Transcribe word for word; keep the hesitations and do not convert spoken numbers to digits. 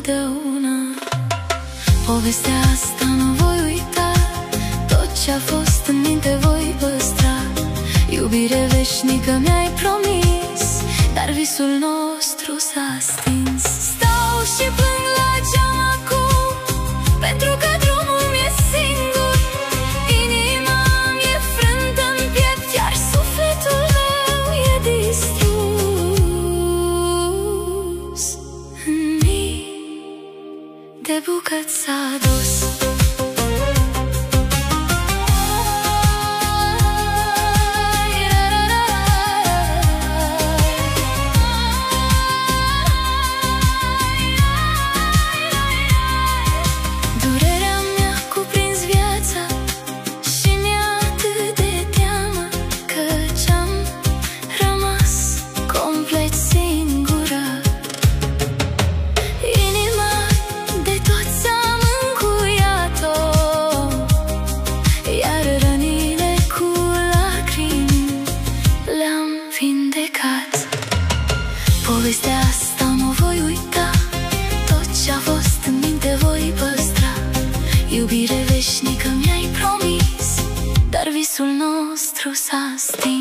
totdeauna. Povestea asta nu voi uita, tot ce-a fost în minte voi păstra. Iubire veșnică mi-ai promis, dar visul nostru s-a stins. Stau și plâng la geam acum, pentru că drumul mi-e singur. Inima mi-e frântă-n piept, iar sufletul meu e distrus. În mii de bucăți s-a dus. Povestea asta nu voi uita, tot ce-a fost în minte voi păstra. Iubire veșnică mi-ai promis, dar visul nostru s-a stins.